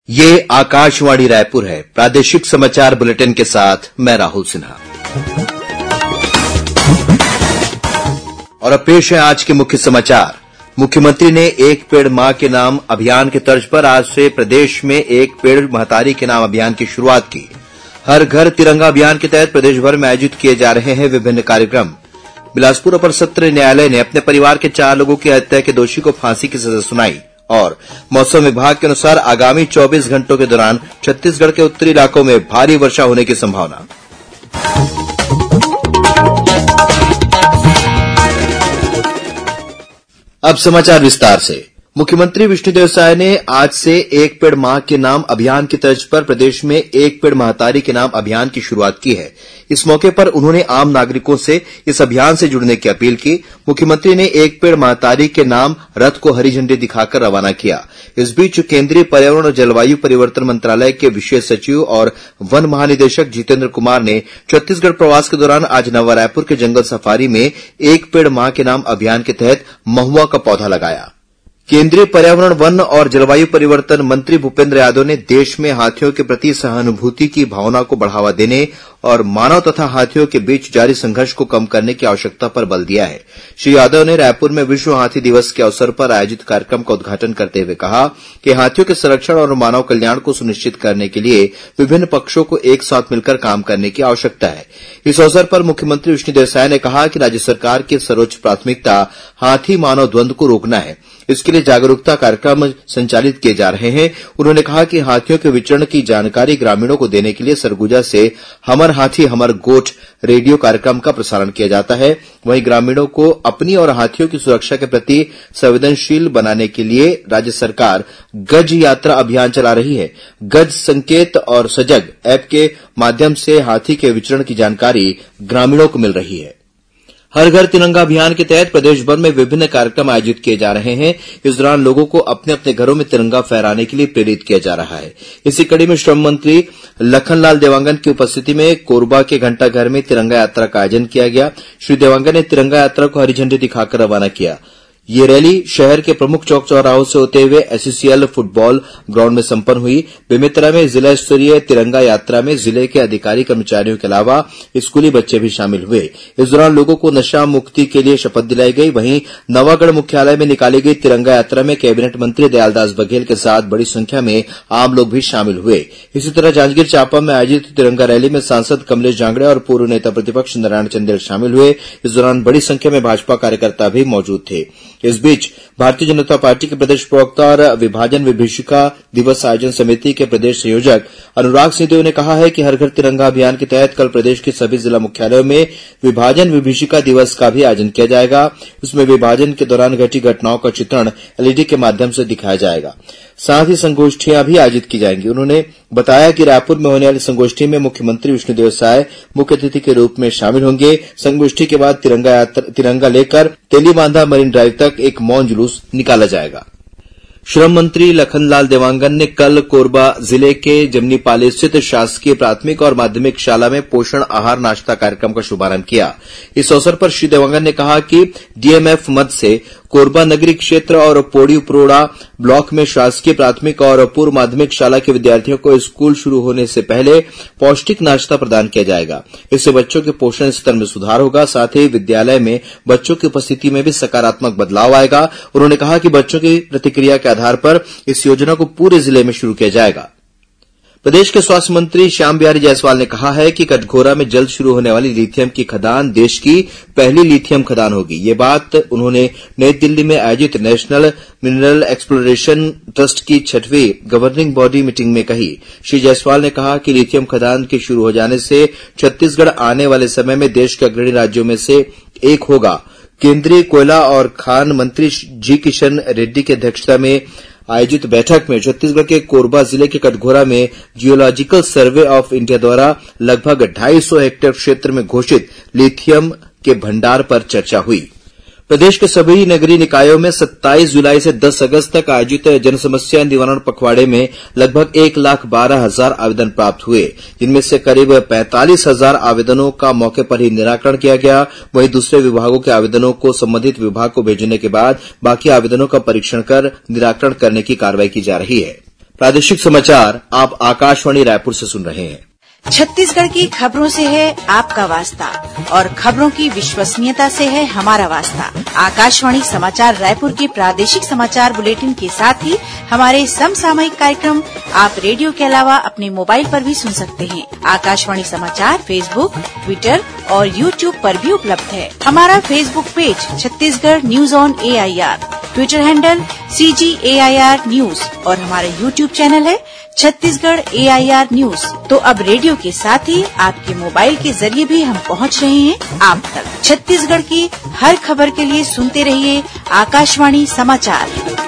ये आकाशवाणी रायपुर है। प्रादेशिक समाचार बुलेटिन के साथ मैं राहुल सिन्हा। और अब पेश है आज के मुख्य समाचार। मुख्यमंत्री ने एक पेड़ मां के नाम अभियान के तर्ज पर आज से प्रदेश में एक पेड़ महतारी के नाम अभियान की शुरुआत की। हर घर तिरंगा अभियान के तहत प्रदेश भर में आयोजित किए जा रहे हैं विभिन्न कार्यक्रम। बिलासपुर अपर सत्र न्यायालय ने अपने परिवार के 4 लोगों की हत्या के दोषी को फांसी की सजा सुनाई। और मौसम विभाग के अनुसार आगामी 24 घंटों के दौरान छत्तीसगढ़ के उत्तरी इलाकों में भारी वर्षा होने की संभावना। अब समाचार विस्तार से। मुख्यमंत्री विष्णुदेव साय ने आज से एक पेड़ मां के नाम अभियान की तर्ज पर प्रदेश में एक पेड़ महतारी के नाम अभियान की शुरुआत की है। इस मौके पर उन्होंने आम नागरिकों से इस अभियान से जुड़ने की अपील की। मुख्यमंत्री ने एक पेड़ महतारी के नाम रथ को हरी झंडी दिखाकर रवाना किया। इस बीच केंद्रीय पर्यावरण और जलवायु परिवर्तन मंत्रालय के विशेष सचिव और वन महानिदेशक जितेंद्र कुमार ने छत्तीसगढ़ प्रवास के दौरान आज नवा रायपुर के जंगल सफारी में एक पेड़ मां के नाम अभियान के तहत महुआ का पौधा लगाया। केंद्रीय पर्यावरण, वन और जलवायु परिवर्तन मंत्री भूपेंद्र यादव ने देश में हाथियों के प्रति सहानुभूति की भावना को बढ़ावा देने और मानव तथा हाथियों के बीच जारी संघर्ष को कम करने की आवश्यकता पर बल दिया है। श्री यादव ने रायपुर में विश्व हाथी दिवस के अवसर पर आयोजित कार्यक्रम का उद्घाटन करते हुए कहा कि हाथियों के संरक्षण और मानव कल्याण को सुनिश्चित करने के लिए विभिन्न पक्षों को एक साथ मिलकर काम करने की आवश्यकता है। इस अवसर पर मुख्यमंत्री विष्णुदेव साय ने कहा कि राज्य सरकार की सर्वोच्च प्राथमिकता हाथी मानव द्वंद्व को रोकना है। इसके लिए जागरूकता कार्यक्रम संचालित किए जा रहे हैं। उन्होंने कहा कि हाथियों के विचरण की जानकारी ग्रामीणों को देने के लिए सरगुजा से हमर हाथी हमर गोठ रेडियो कार्यक्रम का प्रसारण किया जाता है। वहीं ग्रामीणों को अपनी और हाथियों की सुरक्षा के प्रति संवेदनशील बनाने के लिए राज्य सरकार गज यात्रा अभियान चला रही है। गज संकेत और सजग ऐप के माध्यम से हाथी के विचरण की जानकारी ग्रामीणों को मिल रही है। हर घर तिरंगा अभियान के तहत प्रदेश भर में विभिन्न कार्यक्रम आयोजित किए जा रहे हैं। इस दौरान लोगों को अपने अपने घरों में तिरंगा फहराने के लिए प्रेरित किया जा रहा है। इसी कड़ी में श्रम मंत्री लखनलाल देवांगन की उपस्थिति में कोरबा के घंटाघर में तिरंगा यात्रा का आयोजन किया गया। श्री देवांगन ने तिरंगा यात्रा को हरी झंडी दिखाकर रवाना किया। ये रैली शहर के प्रमुख चौक चौराहों से होते हुए एससीएल फुटबॉल ग्राउंड में संपन्न हुई। बेमेतरा में जिला स्तरीय तिरंगा यात्रा में जिले के अधिकारी कर्मचारियों के अलावा स्कूली बच्चे भी शामिल हुए। इस दौरान लोगों को नशा मुक्ति के लिए शपथ दिलाई गई। वहीं नवागढ़ मुख्यालय में निकाली गई तिरंगा यात्रा में कैबिनेट मंत्री दयालदास बघेल के साथ बड़ी संख्या में आम लोग भी शामिल हुए। इसी तरह जांजगीर चांपा में आयोजित तिरंगा रैली में सांसद कमलेश जांगड़े और पूर्व नेता प्रतिपक्ष नारायण चंदेल शामिल हुए। इस दौरान बड़ी संख्या में भाजपा कार्यकर्ता भी मौजूद थे। इस बीच भारतीय जनता पार्टी के प्रदेश प्रवक्ता और विभाजन विभीषिका दिवस आयोजन समिति के प्रदेश संयोजक अनुराग सिंहदेव ने कहा है कि हर घर तिरंगा अभियान के तहत कल प्रदेश के सभी जिला मुख्यालयों में विभाजन विभीषिका दिवस का भी आयोजन किया जाएगा। इसमें विभाजन के दौरान घटी घटनाओं का चित्रण एलईडी के माध्यम से दिखाया जाएगा। साथ ही संगोष्ठियां भी आयोजित की जाएंगी। उन्होंने बताया कि रायपुर में होने वाली संगोष्ठी में मुख्यमंत्री विष्णुदेव साय मुख्य अतिथि के रूप में शामिल होंगे। संगोष्ठी के बाद तिरंगा लेकर तेलीबांधा मरीन ड्राइव तक एक मौन जुलूस निकाला जाएगा। श्रम मंत्री लखनलाल देवांगन ने कल कोरबा जिले के जमनीपाली स्थित शासकीय प्राथमिक और माध्यमिक शाला में पोषण आहार नाश्ता कार्यक्रम का शुभारंभ किया। इस अवसर पर श्री देवांगन ने कहा कि डीएमएफ मद से कोरबा नगरीय क्षेत्र और पोड़ी उपरोड़ा ब्लॉक में शासकीय प्राथमिक और पूर्व माध्यमिक शाला के विद्यार्थियों को स्कूल शुरू होने से पहले पौष्टिक नाश्ता प्रदान किया जाएगा। इससे बच्चों के पोषण स्तर में सुधार होगा। साथ ही विद्यालय में बच्चों की उपस्थिति में भी सकारात्मक बदलाव आएगा। उन्होंने कहा कि बच्चों की प्रतिक्रिया के आधार पर इस योजना को पूरे जिले में शुरू किया जाएगा। प्रदेश के स्वास्थ्य मंत्री श्याम बिहारी जायसवाल ने कहा है कि कटघोरा में जल्द शुरू होने वाली लिथियम की खदान देश की पहली लिथियम खदान होगी। ये बात उन्होंने नई दिल्ली में आयोजित नेशनल मिनरल एक्सप्लोरेशन ट्रस्ट की 6वीं गवर्निंग बॉडी मीटिंग में कही। श्री जायसवाल ने कहा कि लिथियम खदान के शुरू हो जाने से छत्तीसगढ़ आने वाले समय में देश के अग्रणी राज्यों में से एक होगा। केंद्रीय कोयला और खान मंत्री जी किशन रेड्डी की अध्यक्षता में आयोजित बैठक में छत्तीसगढ़ के कोरबा जिले के कटघोरा में जियोलॉजिकल सर्वे ऑफ इंडिया द्वारा लगभग 250 हेक्टेयर क्षेत्र में घोषित लिथियम के भंडार पर चर्चा हुई। प्रदेश के सभी नगरीय निकायों में 27 जुलाई से 10 अगस्त तक आयोजित जनसमस्या निवारण पखवाड़े में लगभग 1,12,000 आवेदन प्राप्त हुए, जिनमें से करीब 45,000 आवेदनों का मौके पर ही निराकरण किया गया। वहीं दूसरे विभागों के आवेदनों को संबंधित विभाग को भेजने के बाद बाकी आवेदनों का परीक्षण कर निराकरण करने की कार्रवाई की जा रही है। प्रादेशिक समाचार आप आकाशवाणी रायपुर से सुन रहे हैं। छत्तीसगढ़ की खबरों से है आपका वास्ता और खबरों की विश्वसनीयता से है हमारा वास्ता। आकाशवाणी समाचार रायपुर के प्रादेशिक समाचार बुलेटिन के साथ ही हमारे समसामयिक कार्यक्रम आप रेडियो के अलावा अपने मोबाइल पर भी सुन सकते हैं। आकाशवाणी समाचार फेसबुक, ट्विटर और यूट्यूब पर भी उपलब्ध है। हमारा Facebook page Chhattisgarh news on AIR, Twitter handle CGAIR news और हमारा यूट्यूब चैनल है छत्तीसगढ़ AIR न्यूज। तो अब रेडियो के साथ ही आपके मोबाइल के जरिए भी हम पहुंच रहे हैं आप तक। छत्तीसगढ़ की हर खबर के लिए सुनते रहिए आकाशवाणी समाचार।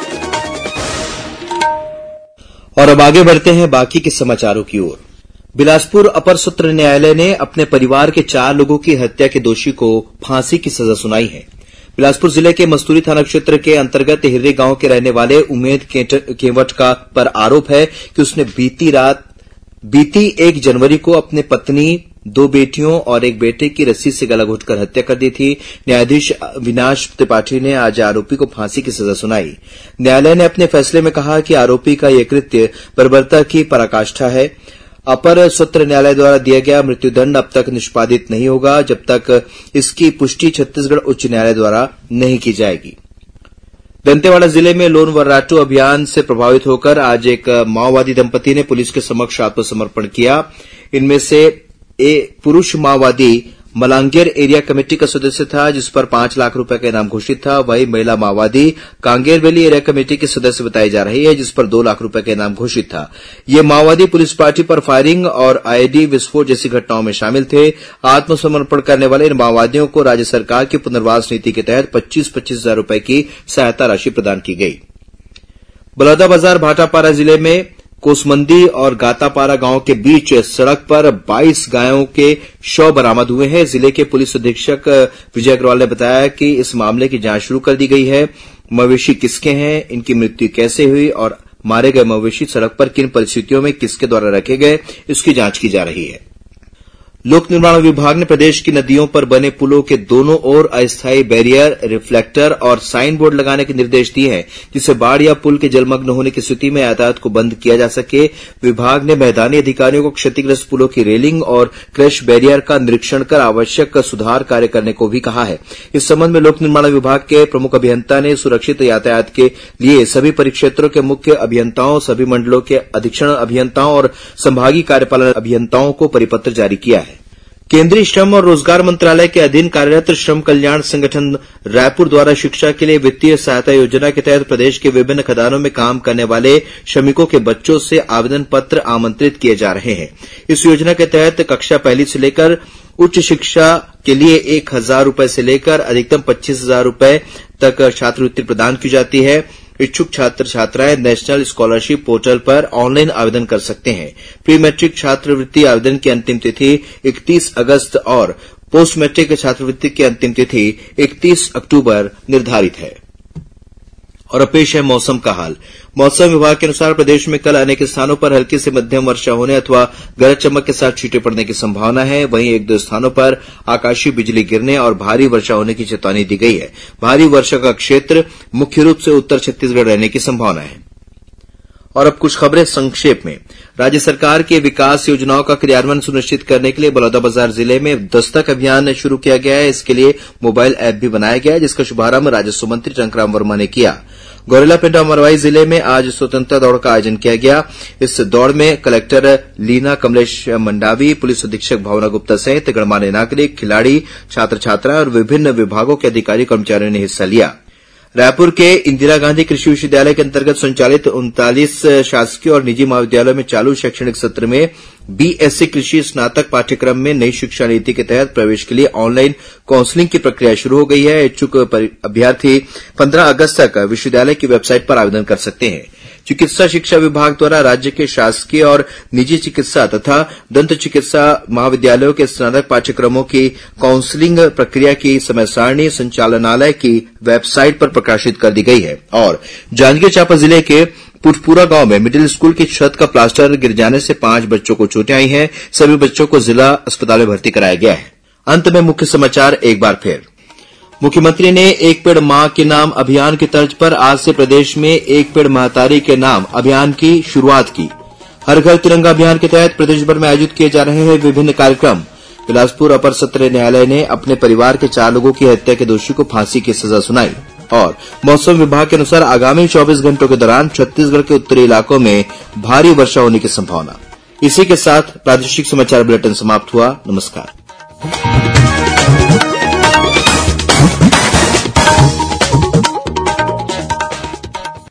और अब आगे बढ़ते हैं बाकी के समाचारों की ओर। बिलासपुर अपर सत्र न्यायालय ने अपने परिवार के 4 लोगों की हत्या के दोषी को फांसी की सजा सुनाई है। बिलासपुर जिले के मस्तूरी थाना क्षेत्र के अंतर्गत हिर्रे गांव के रहने वाले उमेद केवट का पर आरोप है कि उसने बीती 1 जनवरी को अपने पत्नी, 2 बेटियों और 1 बेटे की रस्सी से गला घोंटकर हत्या कर दी थी। न्यायाधीश अविनाश त्रिपाठी ने आज आरोपी को फांसी की सजा सुनाई। न्यायालय ने अपने फैसले में कहा कि आरोपी का यह कृत्य बर्बरता की पराकाष्ठा है। अपर सत्र न्यायालय द्वारा दिया गया मृत्युदंड अब तक निष्पादित नहीं होगा जब तक इसकी पुष्टि छत्तीसगढ़ उच्च न्यायालय द्वारा नहीं की जाएगी। दंतेवाड़ा जिले में लोन वर्राटू अभियान से प्रभावित होकर आज एक माओवादी दंपति ने पुलिस के समक्ष आत्मसमर्पण किया। इनमें से एक पुरुष माओवादी मलांगीर एरिया कमेटी का सदस्य था, जिस पर 5 लाख रुपए का इनाम घोषित था। वहीं महिला माओवादी कांगेर वैली एरिया कमेटी की सदस्य बताई जा रही है, जिस पर 2 लाख रुपए का इनाम घोषित था। ये माओवादी पुलिस पार्टी पर फायरिंग और IED विस्फोट जैसी घटनाओं में शामिल थे। आत्मसमर्पण करने वाले इन माओवादियों को राज्य सरकार की पुनर्वास नीति के तहत 25-25 हजार रुपए की सहायता राशि प्रदान की गई। बलौदाबाजार भाटापारा जिले में कोसमंदी और गातापारा गांव के बीच सड़क पर 22 गायों के शव बरामद हुए हैं। जिले के पुलिस अधीक्षक विजय अग्रवाल ने बताया कि इस मामले की जांच शुरू कर दी गई है। मवेशी किसके हैं, इनकी मृत्यु कैसे हुई और मारे गए मवेशी सड़क पर किन परिस्थितियों में किसके द्वारा रखे गए, इसकी जांच की जा रही है। लोक निर्माण विभाग ने प्रदेश की नदियों पर बने पुलों के दोनों ओर अस्थायी बैरियर, रिफ्लेक्टर और साइन बोर्ड लगाने के निर्देश दिए हैं, जिससे बाढ़ या पुल के जलमग्न होने की स्थिति में यातायात को बंद किया जा सके। विभाग ने मैदानी अधिकारियों को क्षतिग्रस्त पुलों की रेलिंग और क्रैश बैरियर का निरीक्षण कर आवश्यक सुधार कार्य करने को भी कहा है। इस संबंध में लोक निर्माण विभाग के प्रमुख अभियंता ने सुरक्षित यातायात के लिए सभी परिक्षेत्रों के मुख्य अभियंताओं, सभी मंडलों के अधीक्षण अभियंताओं और संभागीय कार्यपालन अभियंताओं को परिपत्र जारी किया है। केंद्रीय श्रम और रोजगार मंत्रालय के अधीन कार्यरत श्रम कल्याण संगठन रायपुर द्वारा शिक्षा के लिए वित्तीय सहायता योजना के तहत प्रदेश के विभिन्न खदानों में काम करने वाले श्रमिकों के बच्चों से आवेदन पत्र आमंत्रित किए जा रहे हैं। इस योजना के तहत कक्षा 1 से लेकर उच्च शिक्षा के लिए 1,000 रुपए से लेकर अधिकतम 25,000 रुपए तक छात्रवृत्ति प्रदान की जाती है। इच्छुक छात्र छात्राएं नेशनल स्कॉलरशिप पोर्टल पर ऑनलाइन आवेदन कर सकते हैं। प्री मैट्रिक छात्रवृत्ति आवेदन की अंतिम तिथि 31 अगस्त और पोस्ट मैट्रिक छात्रवृत्ति की अंतिम तिथि 31 अक्टूबर निर्धारित है। और अब पेश है मौसम का हाल। मौसम विभाग के अनुसार प्रदेश में कल अनेक स्थानों पर हल्की से मध्यम वर्षा होने अथवा गरज चमक के साथ छींटे पड़ने की संभावना है। वहीं 1-2 स्थानों पर आकाशीय बिजली गिरने और भारी वर्षा होने की चेतावनी दी गई है। भारी वर्षा का क्षेत्र मुख्य रूप से उत्तर छत्तीसगढ़ रहने की संभावना है। और अब कुछ खबरें संक्षेप में। राज्य सरकार की विकास योजनाओं का क्रियान्वयन सुनिश्चित करने के लिए बलौदाबाजार जिले में दस्तक अभियान शुरू किया गया है। इसके लिए मोबाइल ऐप भी बनाया गया है, जिसका शुभारंभ राजस्व मंत्री टंकराम वर्मा ने किया। गौरेला पेंड्रा मरवाई जिले में आज स्वतंत्रता दौड़ का आयोजन किया गया। इस दौड़ में कलेक्टर लीना कमलेश मंडावी, पुलिस अधीक्षक भावना गुप्ता सहित गणमान्य नागरिक, खिलाड़ी, छात्र छात्राएं और विभिन्न विभागों के अधिकारी कर्मचारियों ने हिस्सा लिया। रायपुर के इंदिरा गांधी कृषि विश्वविद्यालय के अंतर्गत संचालित 39 शासकीय और निजी महाविद्यालयों में चालू शैक्षणिक सत्र में BSc कृषि स्नातक पाठ्यक्रम में नई शिक्षा नीति के तहत प्रवेश के लिए ऑनलाइन काउंसलिंग की प्रक्रिया शुरू हो गई है। इच्छुक अभ्यर्थी 15 अगस्त तक विश्वविद्यालय की वेबसाइट पर आवेदन कर सकते हैं। चिकित्सा शिक्षा विभाग द्वारा राज्य के शासकीय और निजी चिकित्सा तथा दंत चिकित्सा महाविद्यालयों के स्नातक पाठ्यक्रमों की काउंसलिंग प्रक्रिया की समय सारणी संचालनालय की वेबसाइट पर प्रकाशित कर दी गई है। और जांजगीर चांपा जिले के पुटपुरा गांव में मिडिल स्कूल की छत का प्लास्टर गिर जाने से 5 बच्चों को चोटें आई हैं। सभी बच्चों को जिला अस्पताल में भर्ती कराया गया है। अंत में मुख्य समाचार एक बार फिर। मुख्यमंत्री ने एक पेड़ मां के नाम अभियान की तर्ज पर आज से प्रदेश में एक पेड़ महतारी के नाम अभियान की शुरुआत की। हर घर तिरंगा अभियान के तहत प्रदेश भर में आयोजित किए जा रहे हैं विभिन्न कार्यक्रम। बिलासपुर अपर सत्र न्यायालय ने अपने परिवार के 4 लोगों की हत्या के दोषी को फांसी की सजा सुनाई। और मौसम विभाग के अनुसार आगामी 24 घंटों के दौरान छत्तीसगढ़ के उत्तरी इलाकों में भारी वर्षा होने की संभावना। इसी के साथ प्रादेशिक समाचार बुलेटिन समाप्त हुआ। नमस्कार।